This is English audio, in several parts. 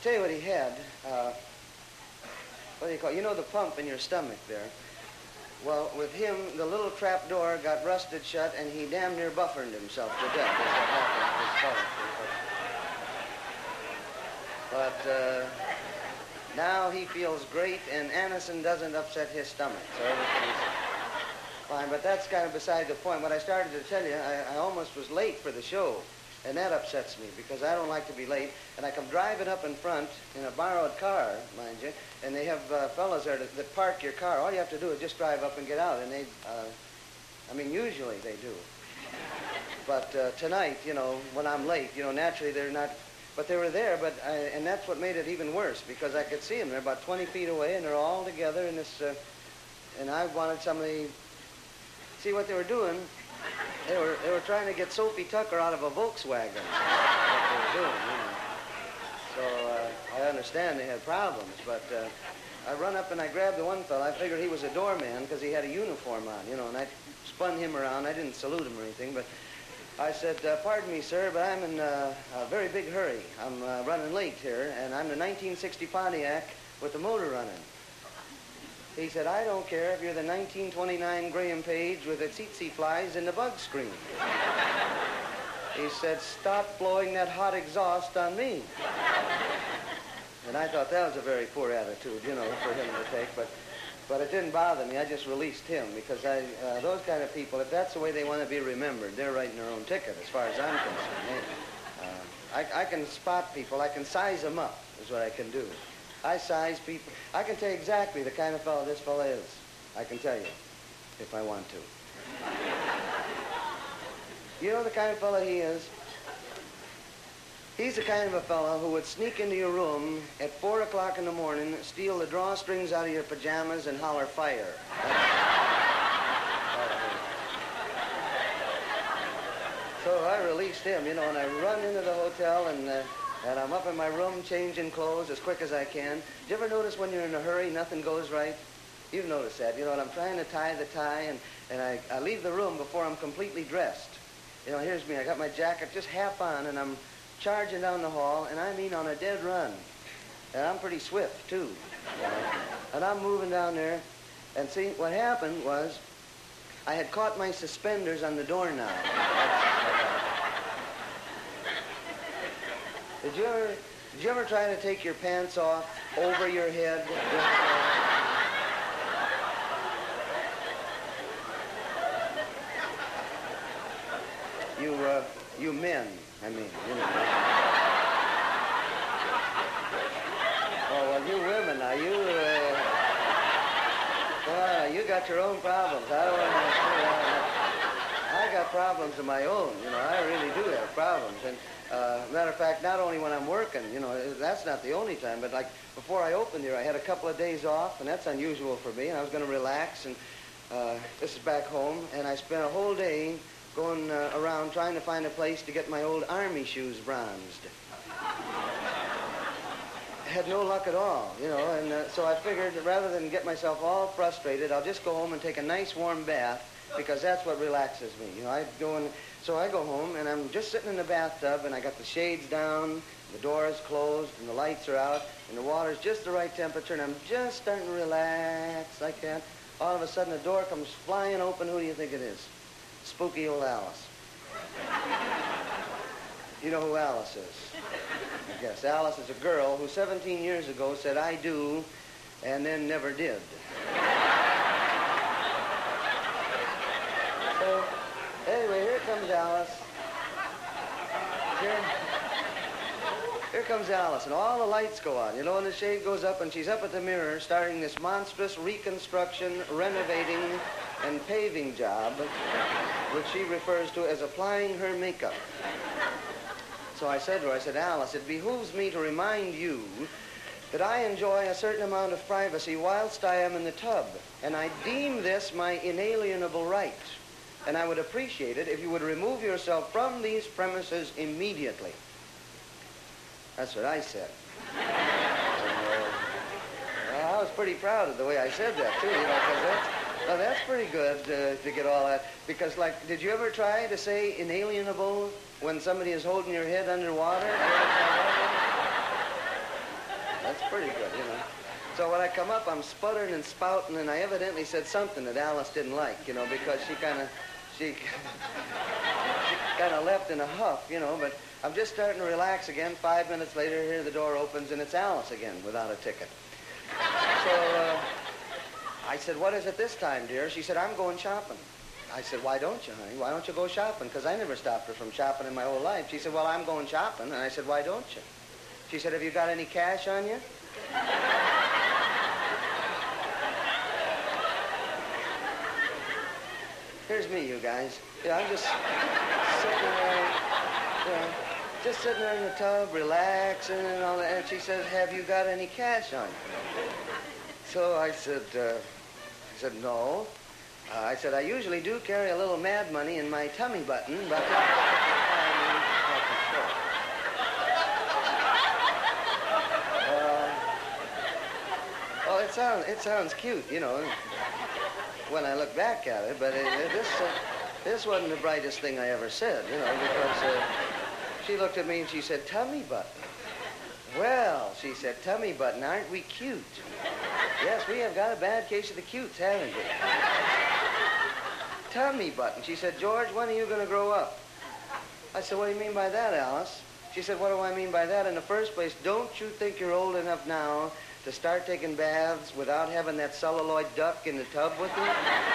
tell you what he had. What do you call it? You know the pump in your stomach there? Well, with him, the little trap door got rusted shut, and he damn near buffered himself to death as that happened. But now he feels great, and Anacin doesn't upset his stomach, so everything's fine. But that's kind of beside the point. What I started to tell you, I almost was late for the show, and that upsets me because I don't like to be late. And I come driving up in front in a borrowed car, mind you, and they have fellows there that park your car. All you have to do is just drive up and get out, and they, I mean, usually they do. But tonight, you know, when I'm late, you know, naturally they're not, but they were there, and that's what made it even worse, because I could see them. They're about 20 feet away, and they're all together in this, and I wanted somebody, see what they were doing. They were trying to get Sophie Tucker out of a Volkswagen. That's what they were doing, you know. So I understand they had problems, but I run up and I grabbed the one fellow. I figured he was a doorman because he had a uniform on, you know, and I spun him around. I didn't salute him or anything, but I said, pardon me, sir, but I'm in a very big hurry. I'm running late here, and I'm the 1960 Pontiac with the motor running. He said, I don't care if you're the 1929 Graham Page with the tsetse flies in the bug screen. He said, stop blowing that hot exhaust on me. And I thought that was a very poor attitude, you know, for him to take, but it didn't bother me. I just released him because those kind of people, if that's the way they want to be remembered, they're writing their own ticket as far as I'm concerned. I can spot people. I can size them up is what I can do. I size people. I can tell you exactly the kind of fellow this fellow is. I can tell you, if I want to. You know the kind of fellow he is? He's the kind of a fellow who would sneak into your room at 4 o'clock in the morning, steal the drawstrings out of your pajamas, and holler fire. So I released him, you know, and I run into the hotel, and I'm up in my room changing clothes as quick as I can. Do you ever notice when you're in a hurry, nothing goes right? You've noticed that, you know, and I'm trying to tie the tie, and I leave the room before I'm completely dressed. You know, here's me. I got my jacket just half on, and I'm charging down the hall, and I mean on a dead run. And I'm pretty swift, too. You know? And I'm moving down there, and see, what happened was I had caught my suspenders on the doorknob. Did you ever try to take your pants off over your head? You men, I mean, you know. Well, you women, now, you got your own problems. I don't understand. I got problems of my own, you know. I really do have problems. And matter of fact, not only when I'm working, you know, that's not the only time, but like before I opened here, I had a couple of days off, and that's unusual for me, and I was going to relax, and this is back home, and I spent a whole day going around trying to find a place to get my old army shoes bronzed. I had no luck at all, you know, and so I figured that rather than get myself all frustrated, I'll just go home and take a nice warm bath, because that's what relaxes me. You know, so I go home, and I'm just sitting in the bathtub, and I got the shades down, the door is closed, and the lights are out, and the water's just the right temperature, and I'm just starting to relax like that. All of a sudden, the door comes flying open. Who do you think it is? Spooky old Alice. You know who Alice is? I guess Alice is a girl who 17 years ago said, I do, and then never did. So, anyway, here comes Alice. Here comes Alice, and all the lights go on, you know, and the shade goes up, and she's up at the mirror starting this monstrous reconstruction, renovating, and paving job, which she refers to as applying her makeup. So I said to her, I said, Alice, it behooves me to remind you that I enjoy a certain amount of privacy whilst I am in the tub, and I deem this my inalienable right, and I would appreciate it if you would remove yourself from these premises immediately. That's what I said. Well, I was pretty proud of the way I said that, too, you know, because that's pretty good to get all that. Because, like, did you ever try to say inalienable when somebody is holding your head underwater? pretty good, you know. So when I come up, I'm sputtering and spouting, and I evidently said something that Alice didn't like, you know, because she kind of left in a huff, you know, but I'm just starting to relax again. 5 minutes later, here the door opens, and it's Alice again without a ticket. So I said, what is it this time, dear? She said, I'm going shopping. I said, why don't you, honey? Why don't you go shopping? Because I never stopped her from shopping in my whole life. She said, well, I'm going shopping. And I said, why don't you? She said, have you got any cash on you? Here's me, you guys. Yeah, I'm just sitting there, you know, just sitting there in the tub, relaxing and all that. And she says, have you got any cash on you? So I said, no. I said, I usually do carry a little mad money in my tummy button, but well, it sounds cute, you know, when I look back at it, but this wasn't the brightest thing I ever said, you know, because she looked at me and she said, tummy button. Well, she said, tummy button, aren't we cute? Yes, we have got a bad case of the cutes, haven't we? Tummy button. She said, George, when are you going to grow up? I said, what do you mean by that, Alice? She said, what do I mean by that? In the first place, don't you think you're old enough now to start taking baths without having that celluloid duck in the tub with you?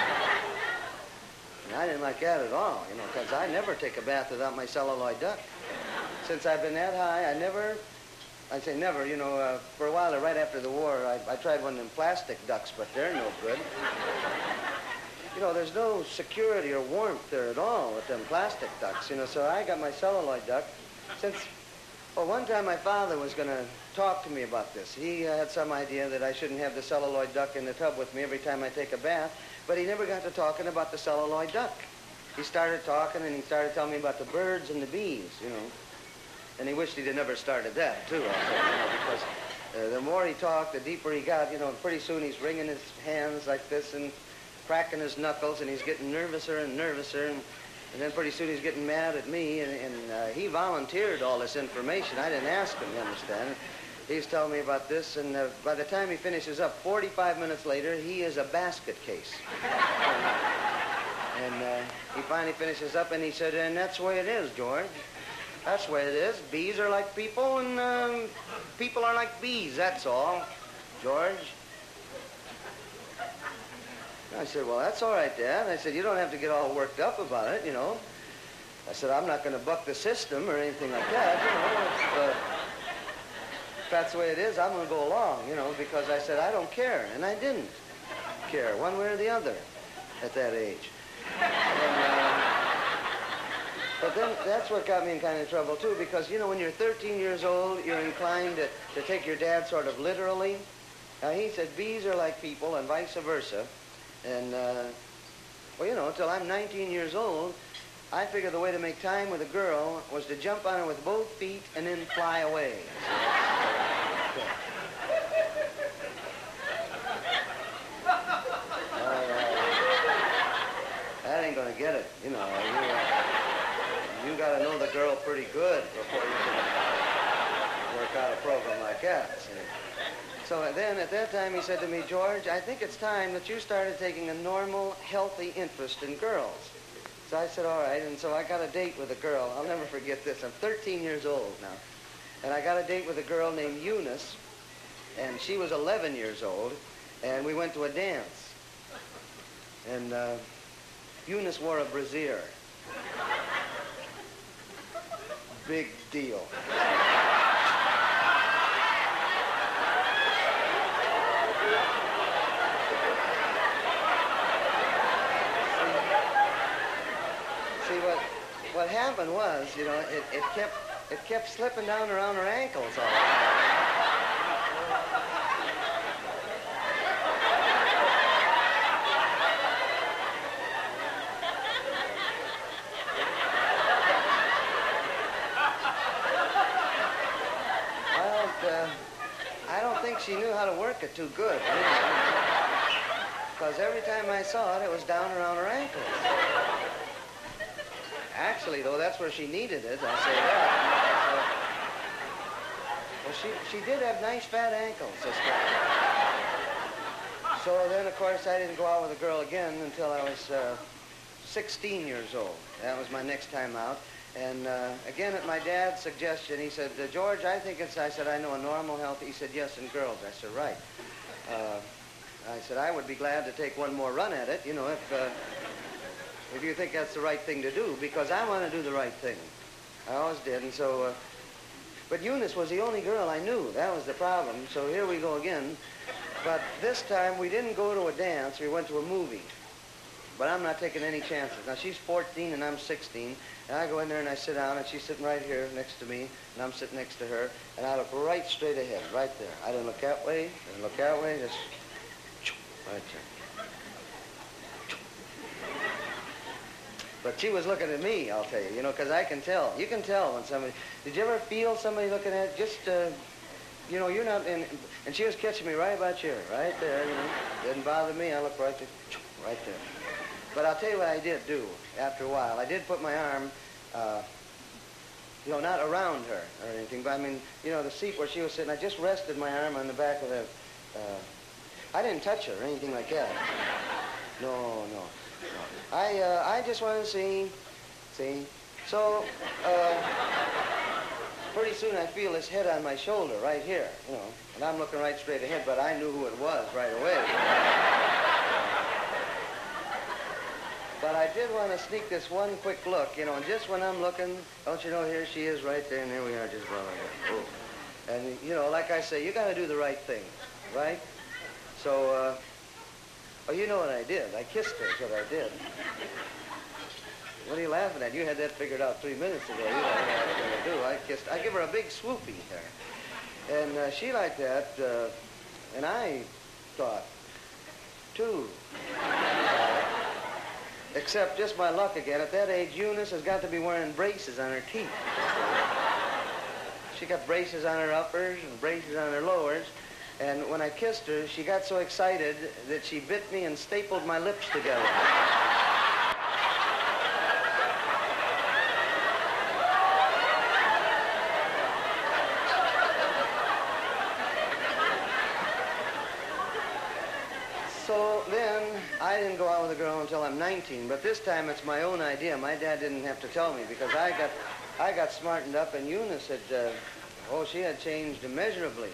And I didn't like that at all, you know, because I never take a bath without my celluloid duck. Since I've been that high, I say never, you know, for a while, right after the war, I tried one of them plastic ducks, but they're no good. You know, there's no security or warmth there at all with them plastic ducks, you know, so I got my celluloid duck. Well, one time my father was going to talk to me about this. He had some idea that I shouldn't have the celluloid duck in the tub with me every time I take a bath, but he never got to talking about the celluloid duck. He started talking, and he started telling me about the birds and the bees, you know. And he wished he'd have never started that, too, also, you know, because the more he talked, the deeper he got, you know, and pretty soon he's wringing his hands like this and cracking his knuckles, and he's getting nervouser and nervouser, and then pretty soon he's getting mad at me, and he volunteered all this information. I didn't ask him, you understand? He's telling me about this, and by the time he finishes up, 45 minutes later, he is a basket case. And he finally finishes up, and he said, and that's the way it is, George. That's the way it is. Bees are like people, and people are like bees, that's all, George. I said, well, that's all right, Dad. I said, you don't have to get all worked up about it, you know. I said, I'm not going to buck the system or anything like that, you know. If that's the way it is, I'm going to go along, you know, because I said, I don't care. And I didn't care one way or the other at that age. But then that's what got me in kind of trouble, too, because, you know, when you're 13 years old, you're inclined to take your dad sort of literally. Now, he said, bees are like people and vice versa. And, well, you know, until I'm 19 years old, I figured the way to make time with a girl was to jump on her with both feet and then fly away. That ain't gonna get it, you know. You gotta know the girl pretty good before you can work out a program like that, see? So then, at that time, he said to me, George, I think it's time that you started taking a normal, healthy interest in girls. So I said, all right, and so I got a date with a girl. I'll never forget this. I'm 13 years old now. And I got a date with a girl named Eunice, and she was 11 years old, and we went to a dance. And Eunice wore a brassiere. Big deal. What happened was, you know, it kept slipping down around her ankles all the time. Well, I don't think she knew how to work it too good, because every time I saw it, it was down around her ankles. Actually, though, that's where she needed it, I'll say that. Well, she did have nice fat ankles, this girl. So then, of course, I didn't go out with a girl again until I was 16 years old. That was my next time out. And again, at my dad's suggestion, he said, George, I think it's, I said, I know a normal, healthy, he said, yes, and girls. I said, right. I said, I would be glad to take one more run at it, you know, if you think that's the right thing to do, because I want to do the right thing. I always did, and so, but Eunice was the only girl I knew. That was the problem, so here we go again. But this time, we didn't go to a dance, we went to a movie. But I'm not taking any chances. Now, she's 14 and I'm 16, and I go in there and I sit down, and she's sitting right here next to me, and I'm sitting next to her, and I look right straight ahead, right there. I didn't look that way, didn't look that way, just right there. But she was looking at me, I'll tell you know, because I can tell. You can tell when somebody... Did you ever feel somebody looking at just, you know, you're not in... And she was catching me right about here, right there, you know. Didn't bother me. I looked right there, right there. But I'll tell you what I did do after a while. I did put my arm, you know, not around her or anything, but I mean, you know, the seat where she was sitting, I just rested my arm on the back of the... I didn't touch her or anything like that. No. I just wanted to see. So, pretty soon I feel this head on my shoulder right here, you know, and I'm looking right straight ahead, but I knew who it was right away. But I did want to sneak this one quick look, you know, and just when I'm looking, don't you know, here she is right there, and here we are just running. Oh. And, you know, like I say, you got to do the right thing, right? So, oh, you know what I did. I kissed her, is what I did. What are you laughing at? You had that figured out 3 minutes ago. You know what I was going to do. I give her a big swoopy there. And she liked that, and I thought, too. Except just my luck again. At that age, Eunice has got to be wearing braces on her teeth. She got braces on her uppers and braces on her lowers. And when I kissed her, she got so excited that she bit me and stapled my lips together. So then, I didn't go out with a girl until I'm 19, but this time it's my own idea. My dad didn't have to tell me because I got smartened up, and Eunice had, she had changed immeasurably.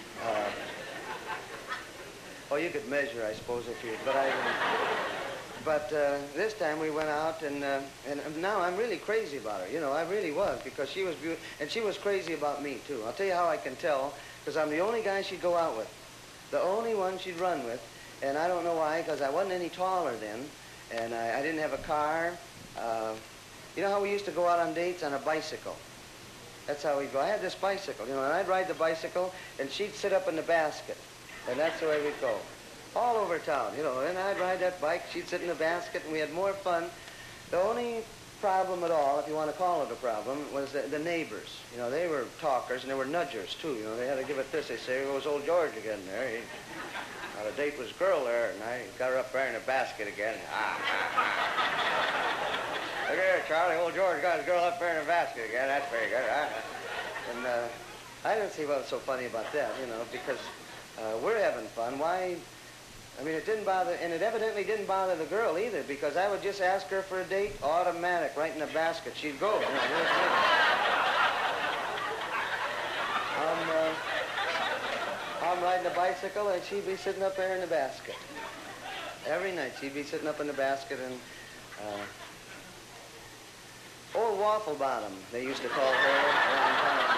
Oh, you could measure, I suppose, if you... But this time we went out, and now I'm really crazy about her. You know, I really was, because she was beautiful, and she was crazy about me, too. I'll tell you how I can tell, because I'm the only guy she'd go out with, the only one she'd run with, and I don't know why, because I wasn't any taller then, and I didn't have a car. You know how we used to go out on dates? On a bicycle. That's how we'd go. I had this bicycle, you know, and I'd ride the bicycle, and she'd sit up in the basket. And that's the way we'd go. All over town, you know. And I'd ride that bike, she'd sit in the basket, and we had more fun. The only problem at all, if you want to call it a problem, was the neighbors. You know, they were talkers, and they were nudgers, too. You know, they had to give it this. They say, it was old George again there. He had a date with his girl there, and I got her up there in a basket again. Look here, Charlie, old George got his girl up there in a basket again. That's very good, huh? And I didn't see what was so funny about that, you know, because... we're having fun. Why? I mean, it didn't bother, and it evidently didn't bother the girl either, because I would just ask her for a date, automatic, right in the basket. She'd go. You know, I'm riding a bicycle, and she'd be sitting up there in the basket. Every night, she'd be sitting up in the basket, and old Waffle Bottom, they used to call her around town.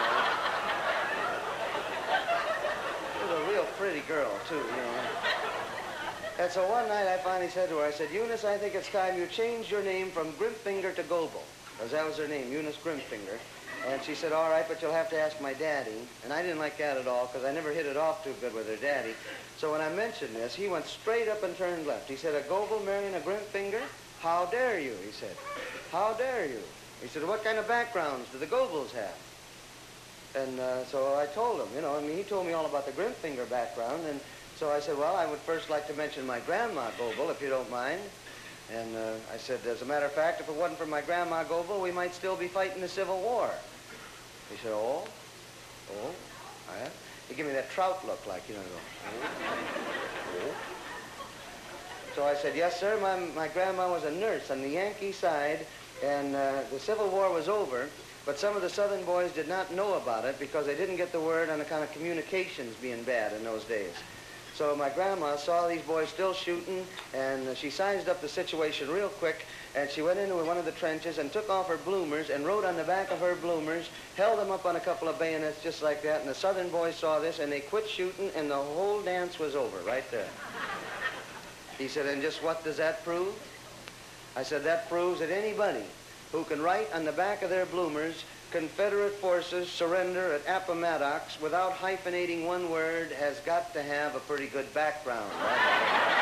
A real pretty girl, too, you know. And so one night I finally said to her, I said, Eunice, I think it's time you changed your name from Grimfinger to Goebel, because that was her name, Eunice Grimfinger. And she said, all right, but you'll have to ask my daddy. And I didn't like that at all, because I never hit it off too good with her daddy. So when I mentioned this, he went straight up and turned left. He said, a Goebel marrying a Grimfinger? How dare you, he said. How dare you? He said, what kind of backgrounds do the Goebels have? And so I told him, you know, I mean, he told me all about the Grimfinger background, and so I said, well, I would first like to mention my grandma Goebel, if you don't mind. And I said, as a matter of fact, if it wasn't for my grandma Goebel, we might still be fighting the Civil War. He said, oh? Oh, yeah? He gave me that trout look, like, you know. Oh. So I said, yes, sir. My grandma was a nurse on the Yankee side, and the Civil War was over, but some of the Southern boys did not know about it because they didn't get the word on the kind of communications being bad in those days. So my grandma saw these boys still shooting, and she sized up the situation real quick, and she went into one of the trenches and took off her bloomers and wrote on the back of her bloomers, held them up on a couple of bayonets just like that, and the Southern boys saw this, and they quit shooting, and the whole dance was over right there. He said, and just what does that prove? I said, that proves that anybody who can write on the back of their bloomers, Confederate forces surrender at Appomattox without hyphenating one word has got to have a pretty good background. Right?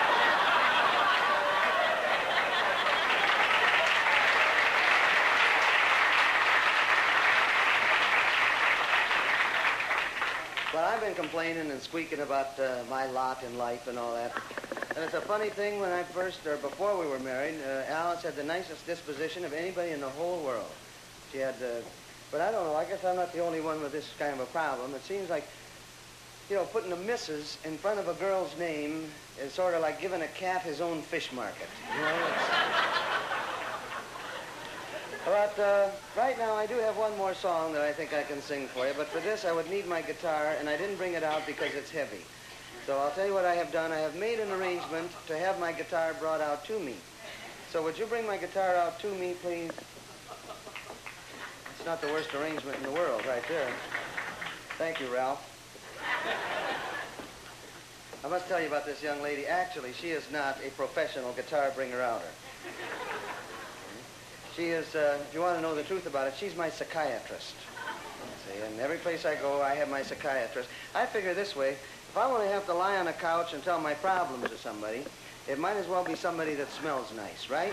Well, I've been complaining and squeaking about my lot in life and all that. And it's a funny thing, when I first, or before we were married, Alice had the nicest disposition of anybody in the whole world. She had, but I don't know, I guess I'm not the only one with this kind of a problem. It seems like, you know, putting a Mrs. in front of a girl's name is sort of like giving a cat his own fish market. You know, But right now I do have one more song that I think I can sing for you, but for this I would need my guitar, and I didn't bring it out because it's heavy. So I'll tell you what I have done. I have made an arrangement to have my guitar brought out to me. So would you bring my guitar out to me, please? It's not the worst arrangement in the world right there. Thank you, Ralph. I must tell you about this young lady. Actually, she is not a professional guitar bringer-outer. She is, if you want to know the truth about it, she's my psychiatrist. See, and every place I go, I have my psychiatrist. I figure this way, if I want to have to lie on a couch and tell my problems to somebody, it might as well be somebody that smells nice, right?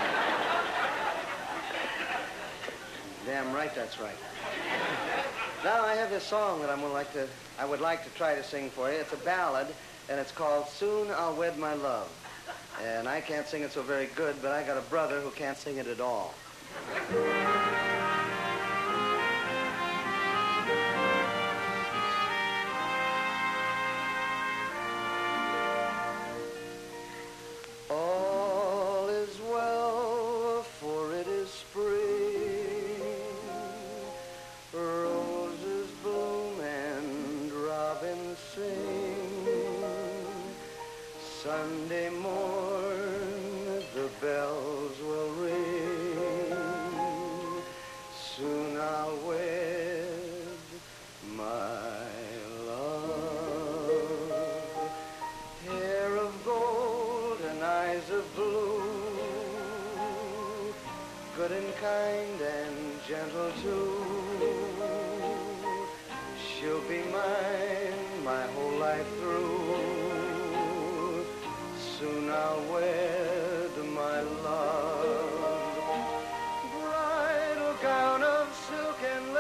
Damn right that's right. Now I have this song that I would like to try to sing for you. It's a ballad, and it's called Soon I'll Wed My Love. And I can't sing it so very good, but I got a brother who can't sing it at all. All is well, for it is spring. Roses bloom and robins sing. Sunday morn, the bells will ring. Soon I'll wed my love. Hair of gold and eyes of blue, good and kind and gentle too. She'll be mine my whole life through. Soon I'll wed my love. Bridal gown of silk and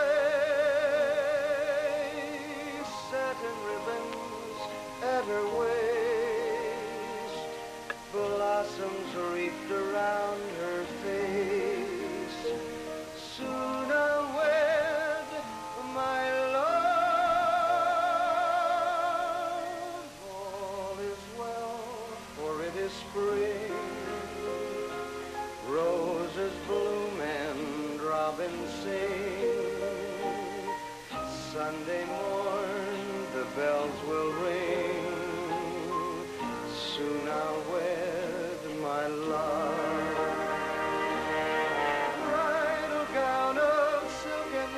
lace, satin ribbons at her waist, blossoms wreathed around her face. Soon I'll wed my love. All is well, for it is spring. Roses bloom and robins sing. Sunday morn, the bells will ring. Soon I'll wed my love. Bridal gown of silk and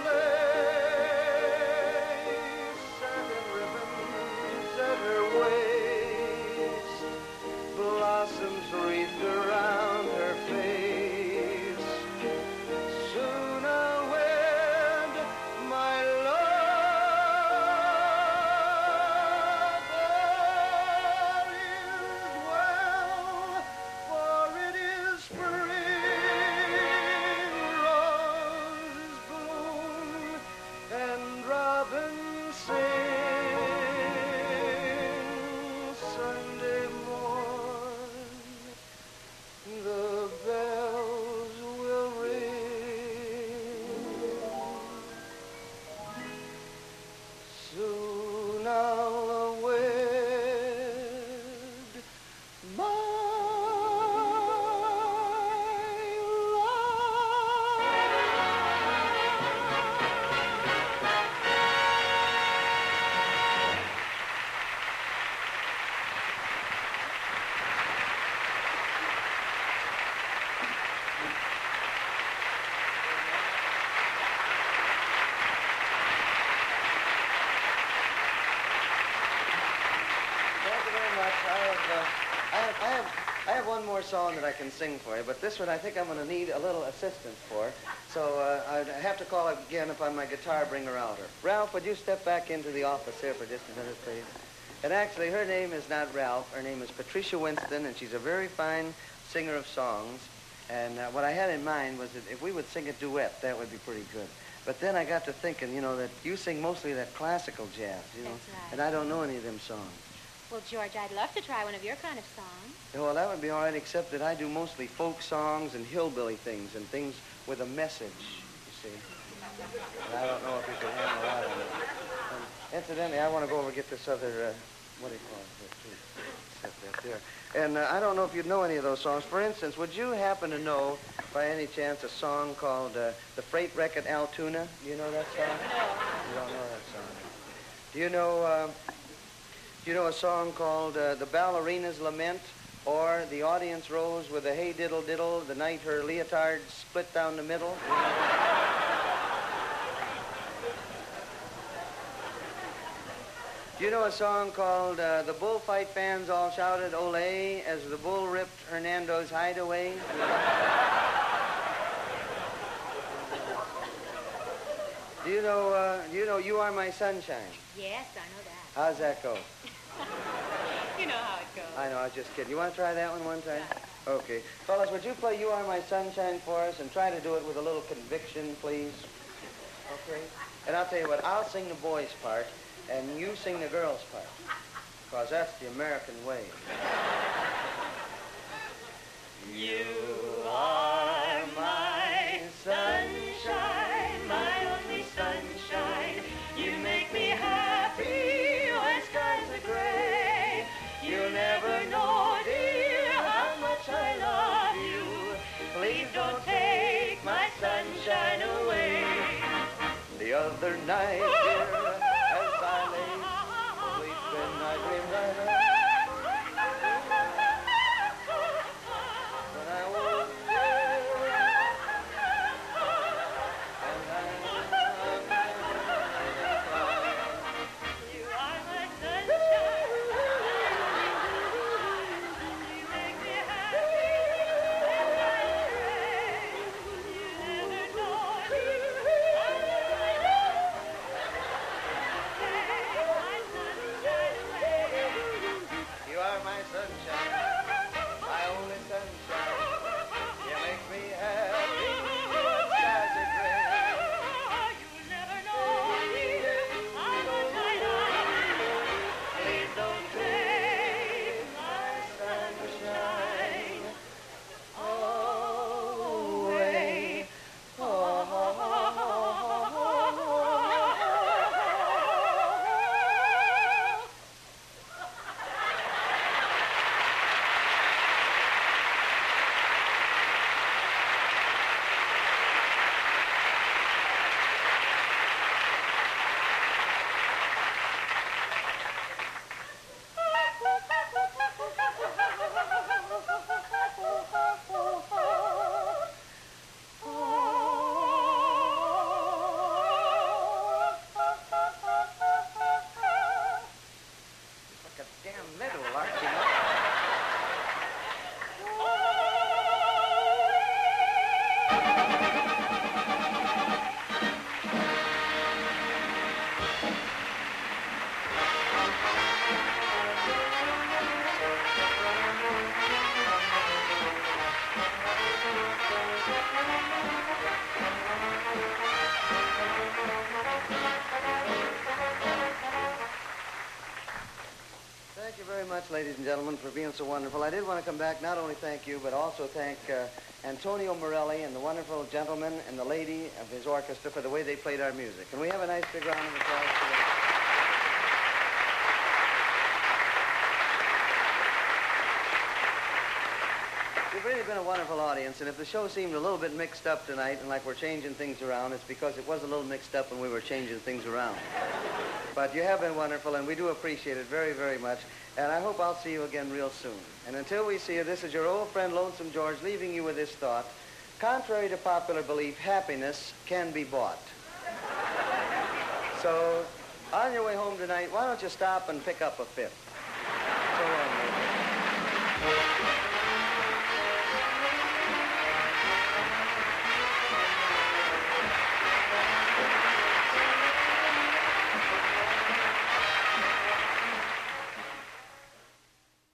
lace, satin ribbons at her waist, blossoms wreathed around her face. Soon I'll wed my love. I have one more song that I can sing for you, but this one I think I'm going to need a little assistance for. So I have to call again upon my guitar bringer-outer. Ralph, would you step back into the office here for just a minute, please? And actually, her name is not Ralph. Her name is Patricia Winston, and she's a very fine singer of songs. And what I had in mind was that if we would sing a duet, that would be pretty good. But then I got to thinking, you know, that you sing mostly that classical jazz, you know. That's right. And I don't know any of them songs. Well, George, I'd love to try one of your kind of songs. Yeah, well, that would be all right, except that I do mostly folk songs and hillbilly things and things with a message, you see. And I don't know if you can handle that on it. Incidentally, I want to go over and get this other, what do you call it? Set that there. And I don't know if you'd know any of those songs. For instance, would you happen to know, by any chance, a song called The Freight Wreck at Altoona? Do you know that song? No. You don't know that song. Do you know a song called The Ballerina's Lament, or The Audience Rose with a Hey Diddle Diddle, the night her leotard split down the middle? Do you know a song called The Bullfight Fans All Shouted Olé as the bull ripped Hernando's hideaway? Do you know You Are My Sunshine? Yes, I know that. How's that go? You know how it goes. I know, I was just kidding. You want to try that one time? Yeah. Okay. Fellas, would you play You Are My Sunshine for us and try to do it with a little conviction, please? Okay? And I'll tell you what, I'll sing the boys' part, and you sing the girls' part, because that's the American way. You are my sunshine, my only sunshine. You make me happy when skies are gray. You'll never know, dear, how much I love you. Please don't take my sunshine away. The other night, dear, as I lay sleeping, I dreamed I heard. When I woke ladies and gentlemen, for being so wonderful. I did want to come back, not only thank you, but also thank Antonio Morelli and the wonderful gentleman and the lady of his orchestra for the way they played our music. Can we have a nice big round of applause for them? You've really been a wonderful audience, and if the show seemed a little bit mixed up tonight and like we're changing things around, it's because it was a little mixed up when we were changing things around. But you have been wonderful, and we do appreciate it very, very much. And I hope I'll see you again real soon. And until we see you, this is your old friend Lonesome George leaving you with this thought. Contrary to popular belief, happiness can be bought. So, on your way home tonight, why don't you stop and pick up a fifth? So long, ladies. Bye.